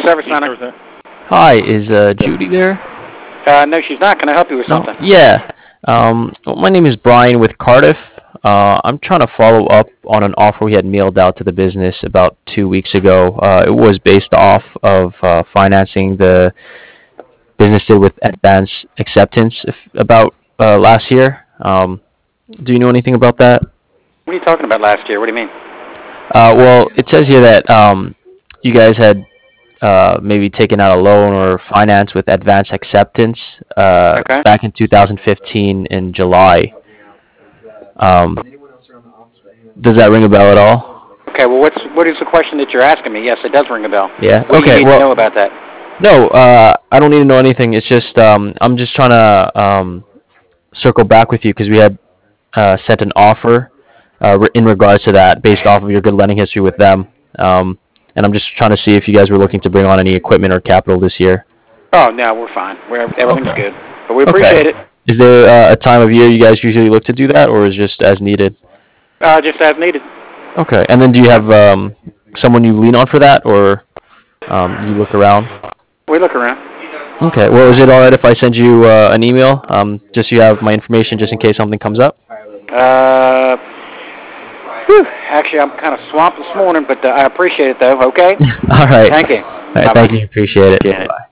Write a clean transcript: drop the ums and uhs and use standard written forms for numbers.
Service Center. Hi, is Judy there? No, she's not. Can I help you with No? something? Yeah. Well, my name is Brian with Cardiff. I'm trying to follow up on an offer we had mailed out to the business about 2 weeks ago. It was based off of financing the business did with advance acceptance about last year. Do you know anything about that? What are you talking about last year? What do you mean? Well, it says here that you guys had maybe taken out a loan or finance with advance acceptance Okay. back in 2015 in July. Um, does that ring a bell at all? Okay, well, what is the question that you're asking me? Yes, it does ring a bell. Yeah. What do you Okay. need to Well, know about that? no, I don't need to know anything. It's just I'm just trying to circle back with you because we had sent an offer in regards to that based off of your good lending history with them. And I'm just trying to see if you guys were looking to bring on any equipment or capital this year. Oh, no, we're fine. Everything's Okay. good. But we Okay. appreciate it. Is there a time of year you guys usually look to do that, or is just as needed? Just as needed. Okay. And then do you have someone you lean on for that, or you look around? We look around. Okay. Well, is it all right if I send you an email, just so you have my information, just in case something comes up? Uh, Actually, I'm kind of swamped this morning, but I appreciate it, though, okay? All right. Thank you. All right. Bye-bye. Thank you. Appreciate it. Yeah. Bye.